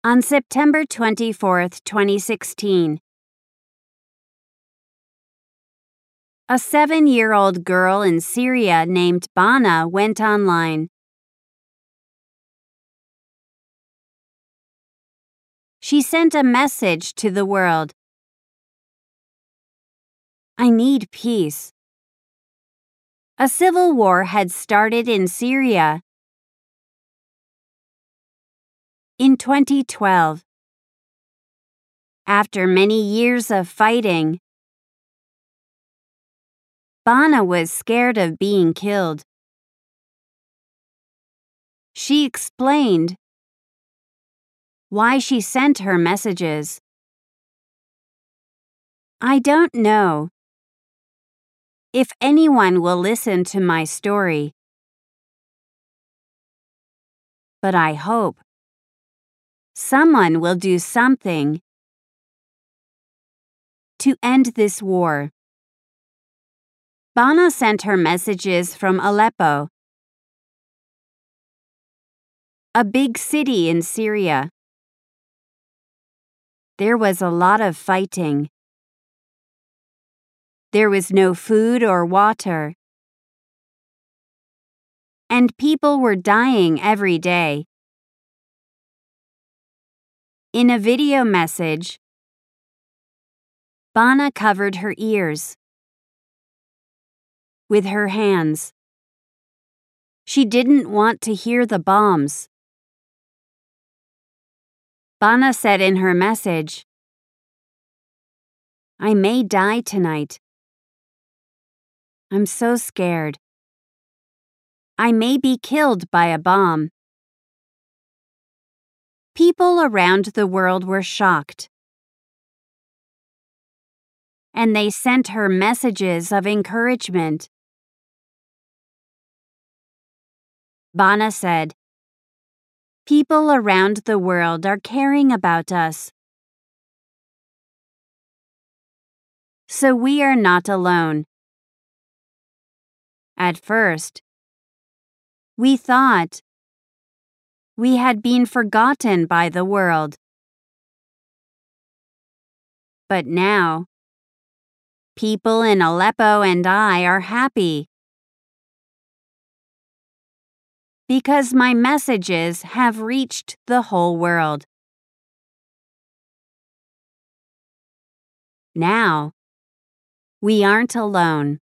On September 24th, 2016, a 7-year-old girl in Syria named Bana went online. She sent a message to the world. I need peace. A civil war had started in Syria. In 2012, after many years of fighting, Bana was scared of being killed. She explained why she sent her messages. I don't know if anyone will listen to my story, but I hope someone will do something to end this war. Bana sent her messages from Aleppo, a big city in Syria. There was a lot of fighting. There was no food or water, and people were dying every day. In a video message, Bana covered her ears with her hands. She didn't want to hear the bombs. Bana said in her message, I may die tonight. I'm so scared. I may be killed by a bomb. People around the world were shocked, and they sent her messages of encouragement. Bana said, people around the world are caring about us, so we are not alone. At first, we thought we had been forgotten by the world. But now, people in Aleppo and I are happy because my messages have reached the whole world. Now, we aren't alone.